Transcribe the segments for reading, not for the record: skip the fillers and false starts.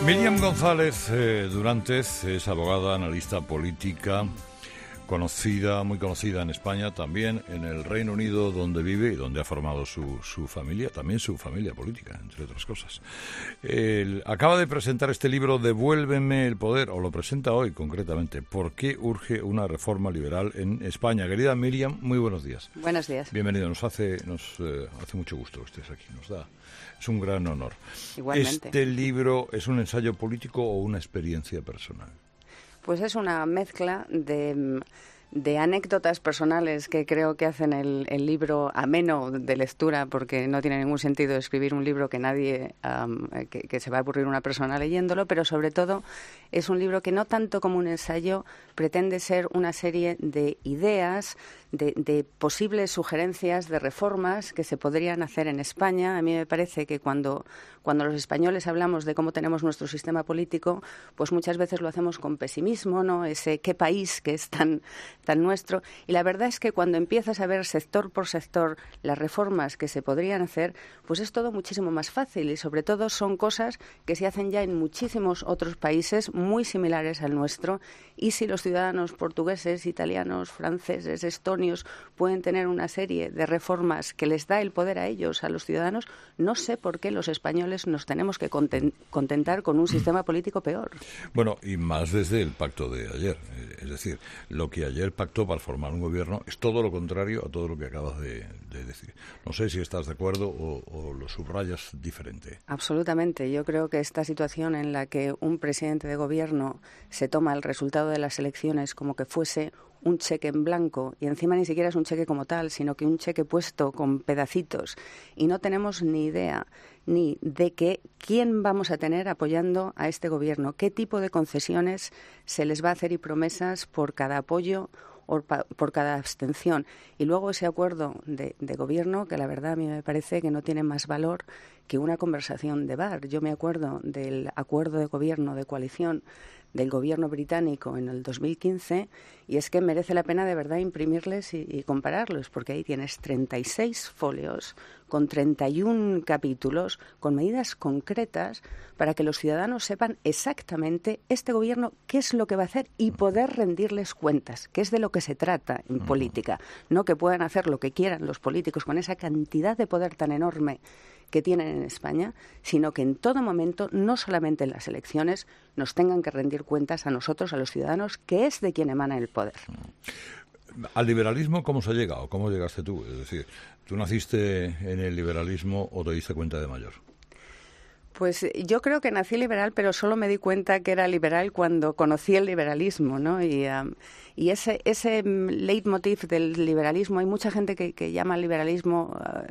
Míriam González Durantes es abogada, analista política, conocida, muy conocida en España, también en el Reino Unido, donde vive y donde ha formado su familia, también su familia política, entre otras cosas. Acaba de presentar este libro, Devuélveme el poder, o lo presenta hoy concretamente. ¿Por qué urge una reforma liberal en España? Querida Míriam, muy buenos días. Buenos días. Bienvenido, nos hace mucho gusto que estés aquí, es un gran honor. Igualmente. ¿Este libro es un ensayo político o una experiencia personal? Pues es una mezcla de anécdotas personales que creo que hacen el libro ameno de lectura, porque no tiene ningún sentido escribir un libro que nadie, que se va a aburrir una persona leyéndolo, pero sobre todo es un libro que no tanto como un ensayo pretende ser una serie de ideas, de posibles sugerencias de reformas que se podrían hacer en España. A mí me parece que cuando los españoles hablamos de cómo tenemos nuestro sistema político, pues muchas veces lo hacemos con pesimismo, ¿no? Ese qué país que es tan nuestro. Y la verdad es que cuando empiezas a ver sector por sector las reformas que se podrían hacer, pues es todo muchísimo más fácil, y sobre todo son cosas que se hacen ya en muchísimos otros países muy similares al nuestro. Y si los ciudadanos portugueses, italianos, franceses, estonios pueden tener una serie de reformas que les da el poder a ellos, a los ciudadanos, no sé por qué los españoles nos tenemos que contentar con un sistema político peor. Bueno, y más desde el pacto de ayer. Es decir, lo que ayer pactó para formar un gobierno es todo lo contrario a todo lo que acabas de decir. No sé si estás de acuerdo o lo subrayas diferente. Absolutamente. Yo creo que esta situación en la que un presidente de gobierno se toma el resultado de las elecciones como que fuese un cheque en blanco, y encima ni siquiera es un cheque como tal, sino que un cheque puesto con pedacitos, y no tenemos ni idea ni de quién vamos a tener apoyando a este gobierno, qué tipo de concesiones se les va a hacer y promesas por cada apoyo o por cada abstención. Y luego ese acuerdo de gobierno, que la verdad a mí me parece que no tiene más valor que una conversación de bar. Yo me acuerdo del acuerdo de gobierno de coalición del gobierno británico en el 2015, y es que merece la pena de verdad imprimirles y compararlos, porque ahí tienes 36 folios con 31 capítulos, con medidas concretas para que los ciudadanos sepan exactamente este gobierno qué es lo que va a hacer y poder rendirles cuentas, que es de lo que se trata en política. No que puedan hacer lo que quieran los políticos con esa cantidad de poder tan enorme que tienen en España, sino que en todo momento, no solamente en las elecciones, nos tengan que rendir cuentas a nosotros, a los ciudadanos, que es de quien emana el poder. ¿Al liberalismo cómo se ha llegado? ¿Cómo llegaste tú? Es decir, ¿tú naciste en el liberalismo o te diste cuenta de mayor? Pues yo creo que nací liberal, pero solo me di cuenta que era liberal cuando conocí el liberalismo, ¿no? Y ese leitmotiv del liberalismo, hay mucha gente que llama al liberalismo,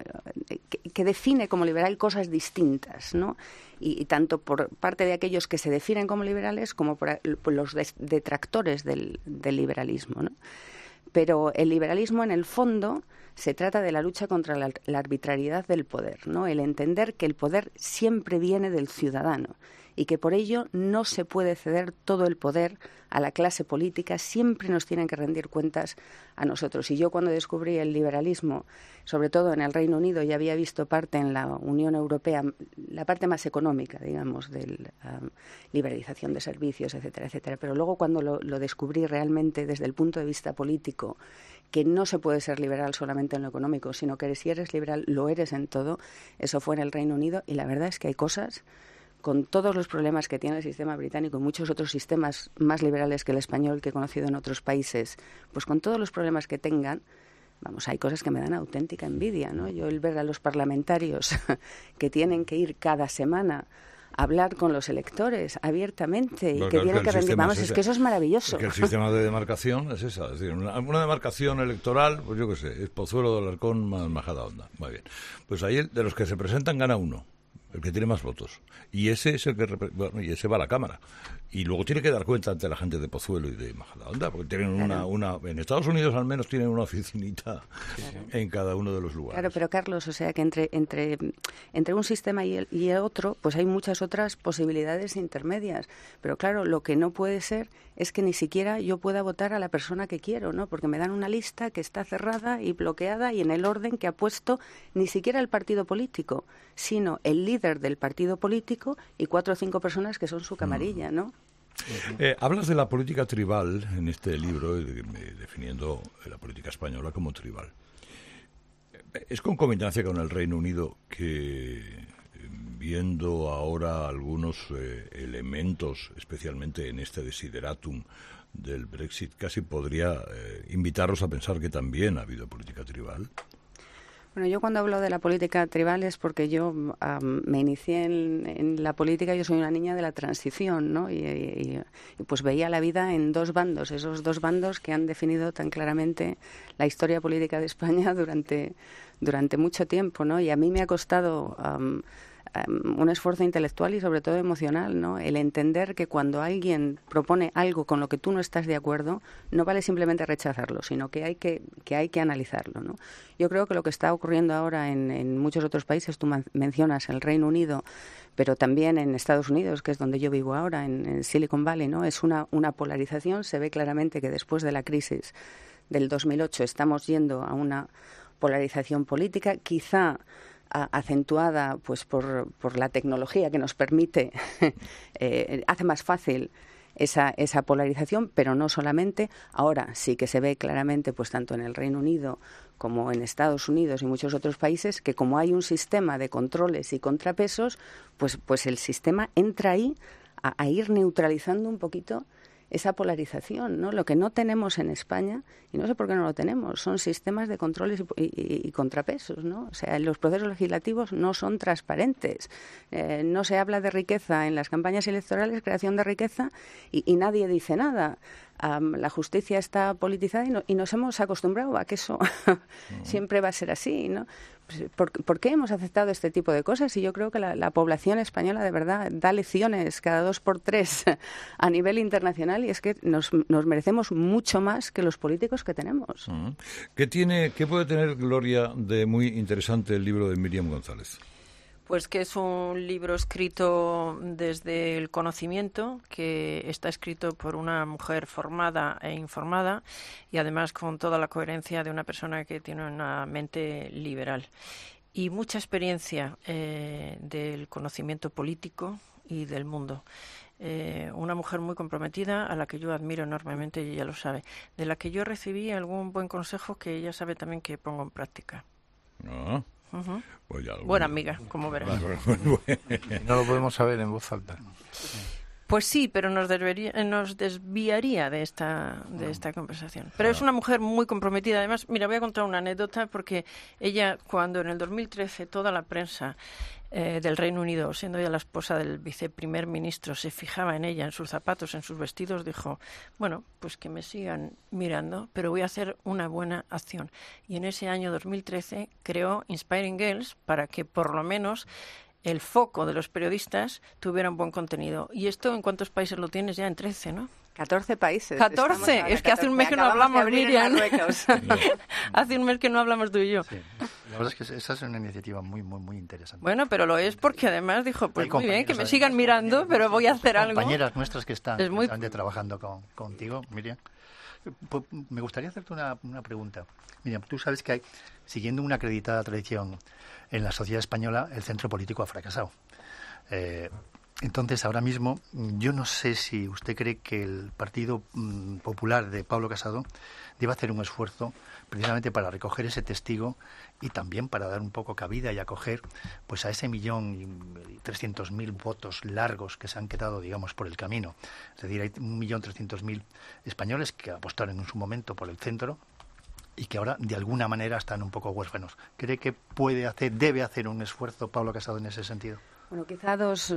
que define como liberal cosas distintas, ¿no? Y tanto por parte de aquellos que se definen como liberales como por los detractores del liberalismo, ¿no? Pero el liberalismo, en el fondo, se trata de la lucha contra la arbitrariedad del poder, ¿no? El entender que el poder siempre viene del ciudadano y que por ello no se puede ceder todo el poder a la clase política, siempre nos tienen que rendir cuentas a nosotros. Y yo, cuando descubrí el liberalismo, sobre todo en el Reino Unido, ya había visto parte en la Unión Europea, la parte más económica, digamos, de la liberalización de servicios, etcétera, etcétera. Pero luego, cuando lo descubrí realmente desde el punto de vista político, que no se puede ser liberal solamente en lo económico, sino que si eres liberal, lo eres en todo, eso fue en el Reino Unido, y la verdad es que hay cosas, con todos los problemas que tiene el sistema británico y muchos otros sistemas más liberales que el español que he conocido en otros países, pues con todos los problemas que tengan, vamos, hay cosas que me dan auténtica envidia, ¿no? Yo el ver a los parlamentarios que tienen que ir cada semana a hablar con los electores abiertamente y que tienen que rendir, vamos, es que eso es maravilloso. Es que el sistema de demarcación es esa, es decir, una demarcación electoral, pues yo qué sé, es Pozuelo de Alarcón más Majadahonda. Muy bien. Pues ahí de los que se presentan gana uno, el que tiene más votos, y ese es el que y ese va a la Cámara. y luego tiene que dar cuenta ante la gente de Pozuelo y de Majadahonda, porque tienen en Estados Unidos al menos tienen una oficinita en cada uno de los lugares. Claro, pero Carlos, o sea que entre un sistema y el otro, pues hay muchas otras posibilidades intermedias. Pero claro, lo que no puede ser es que ni siquiera yo pueda votar a la persona que quiero, ¿no? Porque me dan una lista que está cerrada y bloqueada y en el orden que ha puesto ni siquiera el partido político, sino el líder del partido político y 4 o 5 personas que son su camarilla, ¿no? Hablas de la política tribal en este libro, definiendo la política española como tribal. Es concomitancia con el Reino Unido que, viendo ahora algunos elementos, especialmente en este desideratum del Brexit, casi podría invitarlos a pensar que también ha habido política tribal. Bueno, yo cuando hablo de la política tribal es porque yo me inicié en la política, yo soy una niña de la transición, ¿no? Y pues veía la vida en 2 bandos, esos 2 bandos que han definido tan claramente la historia política de España durante mucho tiempo, ¿no? Y a mí me ha costado un esfuerzo intelectual y sobre todo emocional, ¿no? El entender que cuando alguien propone algo con lo que tú no estás de acuerdo, no vale simplemente rechazarlo, sino que hay que analizarlo, ¿no? Yo creo que lo que está ocurriendo ahora en muchos otros países, tú mencionas el Reino Unido, pero también en Estados Unidos, que es donde yo vivo ahora, en Silicon Valley, ¿no? Es una polarización. Se ve claramente que después de la crisis del 2008 estamos yendo a una polarización política, quizá acentuada pues por la tecnología que nos permite, hace más fácil esa polarización, pero no solamente. Ahora sí que se ve claramente, pues tanto en el Reino Unido como en Estados Unidos y muchos otros países, que como hay un sistema de controles y contrapesos, pues el sistema entra ahí a ir neutralizando un poquito esa polarización, ¿no? Lo que no tenemos en España, y no sé por qué no lo tenemos, son sistemas de controles y contrapesos, ¿no? O sea, los procesos legislativos no son transparentes. No se habla de riqueza en las campañas electorales, creación de riqueza, y nadie dice nada. La justicia está politizada y nos hemos acostumbrado a que eso siempre va a ser así, ¿no? Pues, ¿por qué hemos aceptado este tipo de cosas? Y yo creo que la población española de verdad da lecciones cada 2 por 3 a nivel internacional, y es que nos merecemos mucho más que los políticos que tenemos. ¿Qué puede tener, Gloria, de muy interesante el libro de Míriam González? Pues que es un libro escrito desde el conocimiento, que está escrito por una mujer formada e informada y además con toda la coherencia de una persona que tiene una mente liberal. Y mucha experiencia del conocimiento político y del mundo. Una mujer muy comprometida, a la que yo admiro enormemente y ella lo sabe. De la que yo recibí algún buen consejo que ella sabe también que pongo en práctica. No. Uh-huh. Pues buena amiga, como verás. No lo podemos saber en voz alta. Pues sí, pero nos desviaría de esta conversación. Pero es una mujer muy comprometida. Además, mira, voy a contar una anécdota, porque ella, cuando en el 2013 toda la prensa del Reino Unido, siendo ella la esposa del viceprimer ministro, se fijaba en ella, en sus zapatos, en sus vestidos, dijo, bueno, pues que me sigan mirando, pero voy a hacer una buena acción. Y en ese año 2013 creó Inspiring Girls para que por lo menos el foco de los periodistas tuviera un buen contenido. ¿Y esto en cuántos países lo tienes? Ya en 13, ¿no? 14 países. 14, es que hace un mes que no hablamos, Miriam. Hace un mes que no hablamos tú y yo. Sí. La verdad es que esa es una iniciativa muy, muy, muy interesante. Bueno, pero lo es porque además dijo, pues muy bien, que me sigan mirando, pero voy a hacer algo. Compañeras nuestras que están trabajando contigo, Miriam. Pues, me gustaría hacerte una pregunta. Miriam, tú sabes que siguiendo una acreditada tradición en la sociedad española, el centro político ha fracasado. Entonces, ahora mismo, yo no sé si usted cree que el Partido Popular de Pablo Casado debe hacer un esfuerzo precisamente para recoger ese testigo y también para dar un poco cabida y acoger pues a ese 1.300.000 votos largos que se han quedado, digamos, por el camino. Es decir, hay 1.300.000 españoles que apostaron en su momento por el centro y que ahora, de alguna manera, están un poco huérfanos. ¿Cree que debe hacer un esfuerzo Pablo Casado en ese sentido? Bueno, quizá dos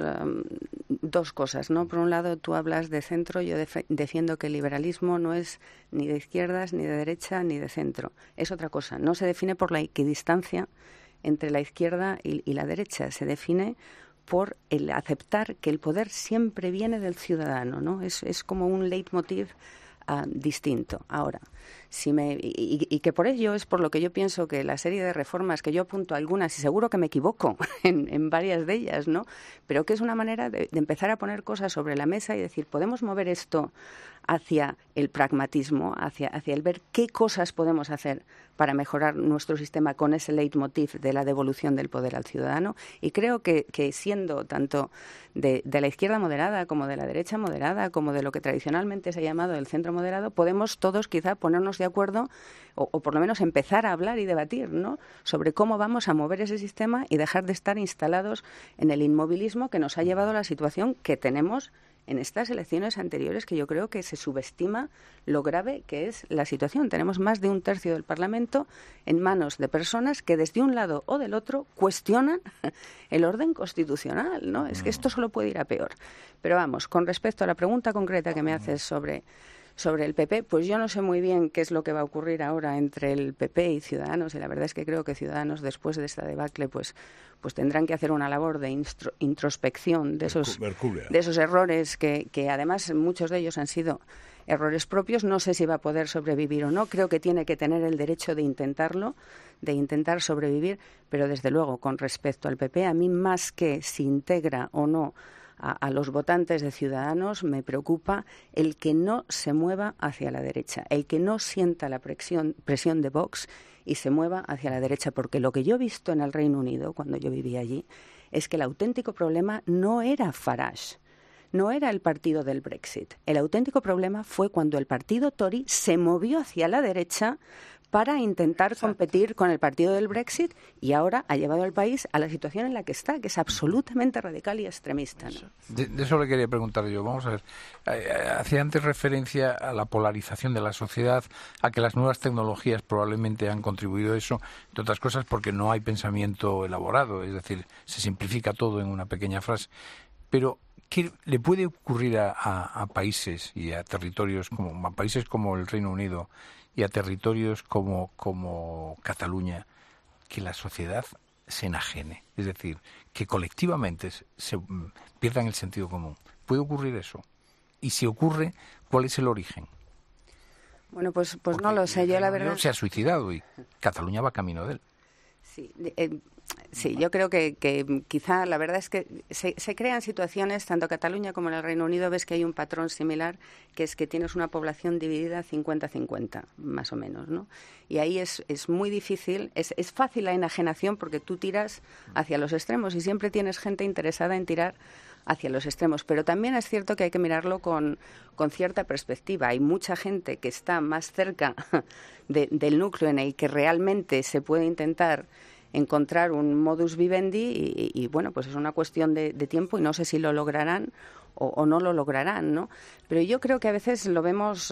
cosas, ¿no? Por un lado, tú hablas de centro, yo defiendo que el liberalismo no es ni de izquierdas, ni de derecha, ni de centro. Es otra cosa. No se define por la equidistancia entre la izquierda y la derecha. Se define por el aceptar que el poder siempre viene del ciudadano, ¿no? Es como un leitmotiv distinto. Ahora, y que por ello es por lo que yo pienso que la serie de reformas, que yo apunto algunas, y seguro que me equivoco en varias de ellas, ¿no? Pero que es una manera de empezar a poner cosas sobre la mesa y decir, podemos mover esto hacia el pragmatismo, hacia el ver qué cosas podemos hacer para mejorar nuestro sistema con ese leitmotiv de la devolución del poder al ciudadano. Y creo que siendo tanto de la izquierda moderada como de la derecha moderada, como de lo que tradicionalmente se ha llamado el centro moderado, podemos todos quizá ponernos de acuerdo o por lo menos empezar a hablar y debatir, ¿no?, sobre cómo vamos a mover ese sistema y dejar de estar instalados en el inmovilismo que nos ha llevado a la situación que tenemos en estas elecciones anteriores, que yo creo que se subestima lo grave que es la situación. Tenemos más de un tercio del Parlamento en manos de personas que desde un lado o del otro cuestionan el orden constitucional, ¿no? Es que esto solo puede ir a peor. Pero vamos, con respecto a la pregunta concreta que me haces sobre el PP, pues yo no sé muy bien qué es lo que va a ocurrir ahora entre el PP y Ciudadanos, y la verdad es que creo que Ciudadanos, después de esta debacle, pues tendrán que hacer una labor de introspección de esos errores que además muchos de ellos han sido errores propios. No sé si va a poder sobrevivir o no. Creo que tiene que tener el derecho de intentarlo, de intentar sobrevivir, pero desde luego, con respecto al PP, a mí más que si integra o no a los votantes de Ciudadanos, me preocupa el que no se mueva hacia la derecha, el que no sienta la presión de Vox y se mueva hacia la derecha, porque lo que yo he visto en el Reino Unido, cuando yo vivía allí, es que el auténtico problema no era Farage, no era el partido del Brexit. El auténtico problema fue cuando el partido Tory se movió hacia la derecha para intentar competir con el partido del Brexit y ahora ha llevado al país a la situación en la que está, que es absolutamente radical y extremista, ¿no? De eso le quería preguntar yo. Vamos a ver, hacía antes referencia a la polarización de la sociedad, a que las nuevas tecnologías probablemente han contribuido a eso, entre otras cosas porque no hay pensamiento elaborado, es decir, se simplifica todo en una pequeña frase. Pero ¿qué le puede ocurrir a países y a territorios a países como el Reino Unido y a territorios como Cataluña, que la sociedad se enajene? Es decir, que colectivamente se pierdan el sentido común. ¿Puede ocurrir eso? Y si ocurre, ¿cuál es el origen? Bueno, pues no lo sé. Yo la verdad se ha suicidado y Cataluña va camino de él. Sí, sí, yo creo que quizá la verdad es que se crean situaciones, tanto en Cataluña como en el Reino Unido, ves que hay un patrón similar, que es que tienes una población dividida 50-50, más o menos, ¿no? Y ahí es muy difícil, es fácil la enajenación porque tú tiras hacia los extremos y siempre tienes gente interesada en tirar hacia los extremos, pero también es cierto que hay que mirarlo con cierta perspectiva. Hay mucha gente que está más cerca del núcleo en el que realmente se puede intentar encontrar un modus vivendi y bueno, pues es una cuestión de tiempo y no sé si lo lograrán o no lo lograrán, ¿no? Pero yo creo que a veces lo vemos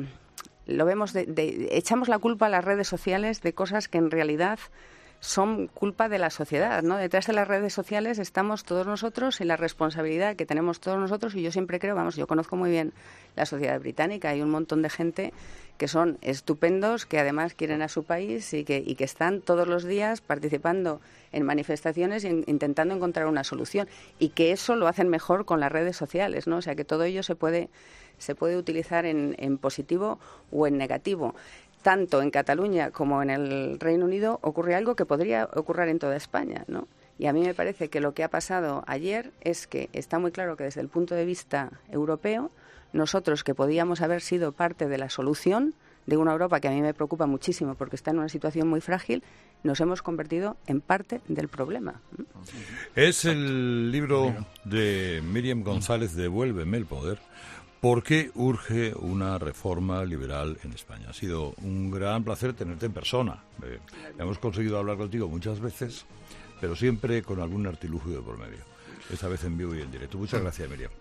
echamos la culpa a las redes sociales de cosas que en realidad son culpa de la sociedad, ¿no? Detrás de las redes sociales estamos todos nosotros y la responsabilidad que tenemos todos nosotros, y yo siempre creo, yo conozco muy bien la sociedad británica, hay un montón de gente que son estupendos, que además quieren a su país y que están todos los días participando en manifestaciones e intentando encontrar una solución, y que eso lo hacen mejor con las redes sociales, ¿no? O sea, que todo ello se puede utilizar en positivo o en negativo. Tanto en Cataluña como en el Reino Unido ocurre algo que podría ocurrir en toda España, ¿no? Y a mí me parece que lo que ha pasado ayer es que está muy claro que desde el punto de vista europeo, nosotros que podíamos haber sido parte de la solución de una Europa que a mí me preocupa muchísimo porque está en una situación muy frágil, nos hemos convertido en parte del problema. Es el libro de Míriam González, Devuélveme el poder. ¿Por qué urge una reforma liberal en España? Ha sido un gran placer tenerte en persona. Hemos conseguido hablar contigo muchas veces, pero siempre con algún artilugio de por medio. Esta vez en vivo y en directo. Muchas gracias, Míriam.